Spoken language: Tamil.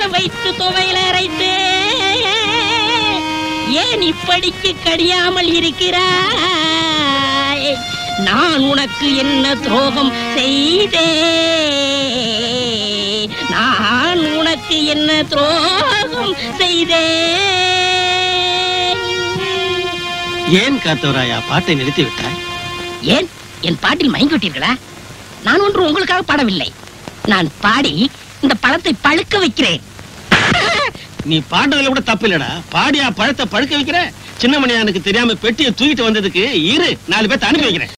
வைத்து துவையில அரைத்தே ஏன் இப்படிக்கு கடியாமல் இருக்கிறாய்? நான் உனக்கு என்ன துரோகம் செய்தே? நான் உனக்கு என்ன துரோகம் செய்தே? ஏன் காத்தவராயா பாட்டை நிறுத்தி விட்டாய்? ஏன் என் பாட்டில் மயங்கி விட்டீர்களா? நான் ஒன்று உங்களுக்காக பாடவில்லை. நான் பாடி இந்த பழத்தை பழுக்க வைக்கிறேன். நீ பாடுறதுல கூட தப்பு இல்லடா. பாடியா பழத்தை பழுக்க வைக்கிற? சின்ன மணியானுக்கு தெரியாம பெட்டியை தூக்கிட்டு வந்ததுக்கு இரு 4 பேர்த்த அனுப்பி வைக்கிறேன்.